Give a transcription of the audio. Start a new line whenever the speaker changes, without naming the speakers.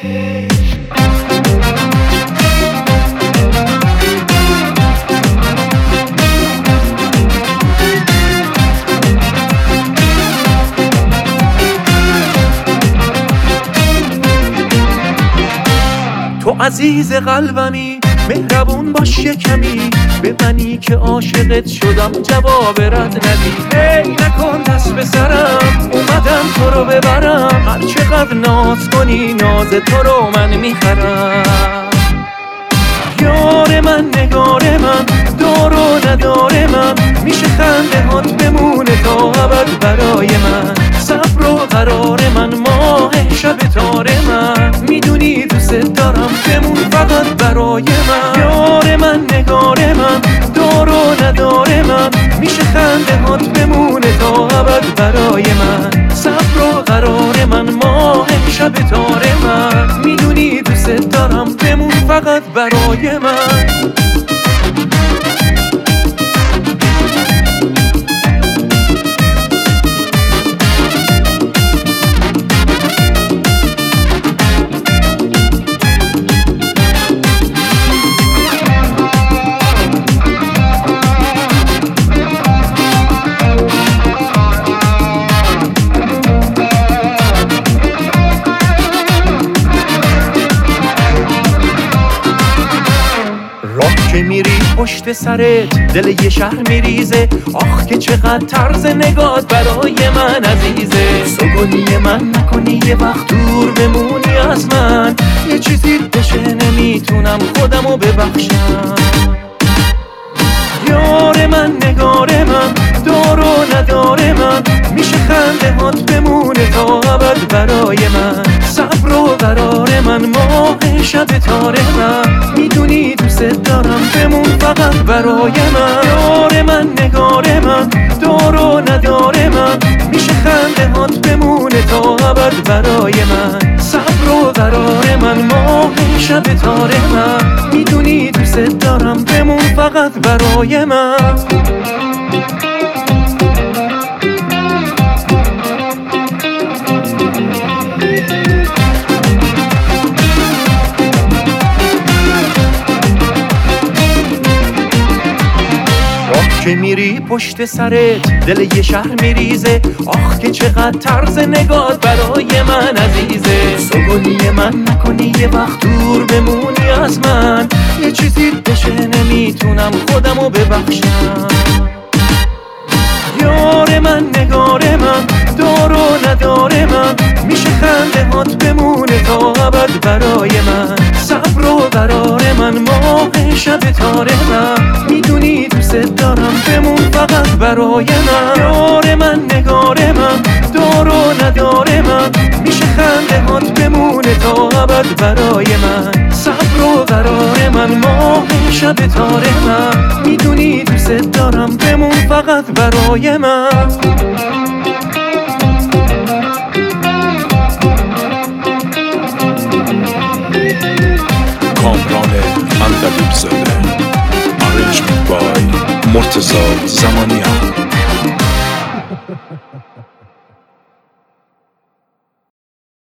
تو عزیز قلبمی، مهربون باش کمی، به منی که عاشقت شدم جواب رد ندی. هی نکن دست به سرم، اومدم تو رو ببرم، هر چقدر ناز کنی ناز تو رو من میخرم. یار من، نگار من، دار و ندار من، میشه خنده هات بمونه تا ابد برای من. صبر و قرار من، ماه شب تار من، میدونی دوست دارم بمون فقط برای من. یار من، نگار من، دار و ندار من، میشه خنده هات بمونه تا ابد برای من. صبر و قرار من، ماه شب تار من، میدونی دوست دارم بمون فقط برای من. که میری پشت سرت دل یه شهر میریزه، آخ که چقدر طرز نگات برای من عزیزه. سگونی من نکنی یه وقت دور بمونی از من، یه چیزی بشه نمیتونم خودمو ببخشم. یار من، نگار من، دار و ندار من، میشه خنده هات بمونه تا ابد برای من. صبر و قرار من، ماه شب تار من، میدونی دوست دارم بمون فقط برای من. یار من، نگار من، دار و ندار من، میشه خنده هات بمونه تا ابد برای من. صبر و قرار من، ماه شب تار من، میدونی دوست دارم بمون فقط برای من. که میری پشت سرت دل یه شهر میریزه، آخ که چقدر طرز نگات برای من عزیزه. سگونی من نکنی یه وقت دور بمونی از من، یه چیزی بشه نمیتونم خودمو ببخشم. یار من، نگار من، دار و ندار من، میشه خنده هات بمونه تا ابد برای من. صبر و قرار من، ماه شب تار من، میدونی دوست دارم بمون فقط برای من. یار من، نگار من، دار و ندار من، میشه خنده هات بمونه تا ابد برای من. صبر و قرار من، ماه شب تار من، میدونی دوست دارم بمون فقط برای من.
کامران اندلیب زاده، arrangement by مرتضی زمانیان.